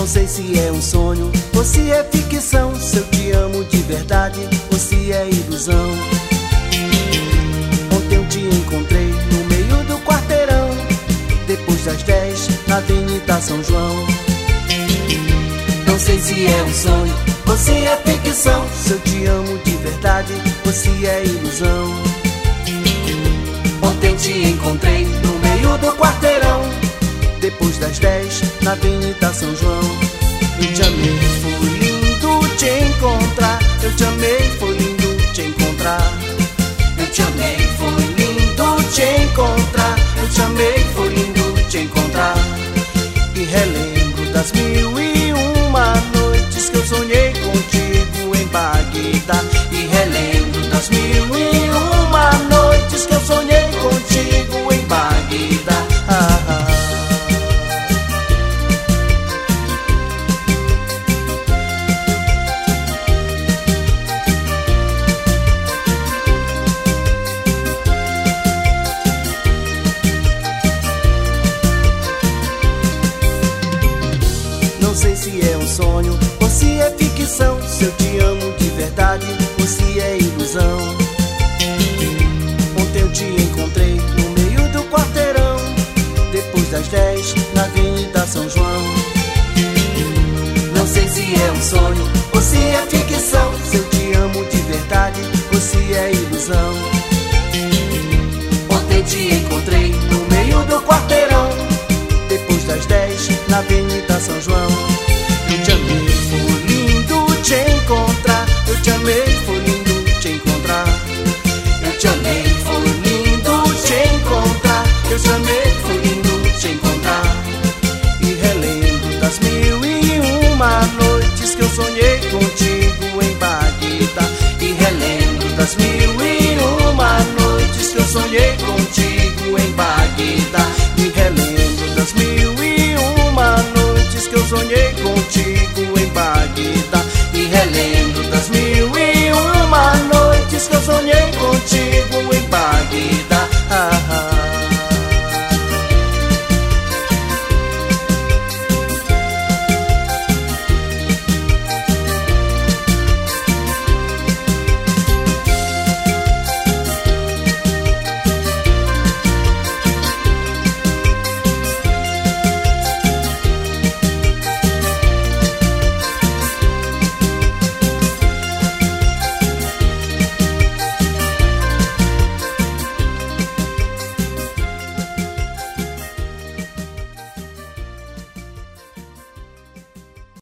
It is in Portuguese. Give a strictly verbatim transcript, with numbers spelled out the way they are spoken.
Não sei se é um sonho ou se é ficção, se eu te amo de verdade ou se é ilusão. Ontem eu te encontrei no meio do quarteirão, depois das dez, na Avenida São João. Não sei se é um sonho ou se é ficção, se eu te amo de verdade ou se é ilusão. Ontem eu te encontrei no meio do quarteirão, depois das dez, na Avenida São João. Eu te amei, foi lindo te encontrar. Eu te amei, foi lindo te encontrar. Eu te amei, foi lindo te encontrar. Eu te amei, foi lindo te encontrar. E relembro das mil e uma noites que eu sonhei contigo em Bagdá. E relembro das mil e uma noites que eu sonhei contigo em Bagdá. Ah, ah. Não sei se é um sonho ou se é ficção, se eu te amo de verdade ou se é ilusão. Ontem eu te encontrei no meio do quarteirão, depois das dez, na Avenida São João. Não sei se é um sonho ou se é ficção, se eu te amo de verdade ou se é ilusão. Ontem eu te encontrei no meio do quarteirão, depois das dez, na Avenida São João. Eu te amei, foi lindo te encontrar. Eu te amei, foi lindo te encontrar. Eu te amei, foi lindo te encontrar. Eu te amei, foi lindo te encontrar. E relembro das mil e uma noites que eu sonhei